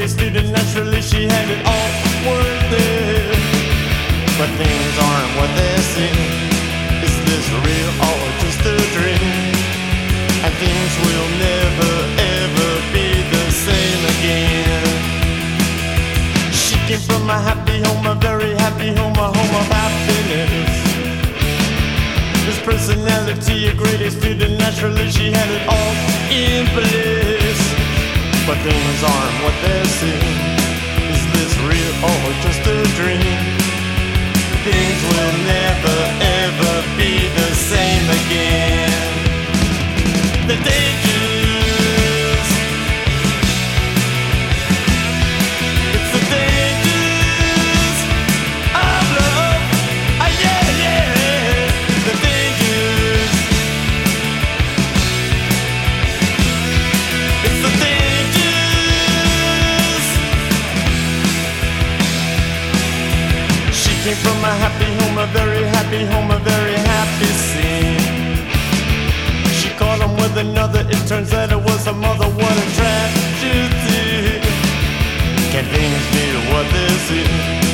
A student, naturally she had it all worth it. But things aren't what they seem. Is this real or just a dream? And things will never ever be the same again. She came from a happy home, a very happy home, a home of happiness. His personality, a great A student, naturally she had it all in place. But things aren't what they seem. Is this real or just a dream? Things will never ever be the same again. The dangers, it's the dangers of love. Ah, yeah, yeah, the dangers, it's the dangers. She came from a happy home, a very happy home, a very happy scene. She caught him with another, it turns out it was her mother. What a tragedy. Can things be what they seem?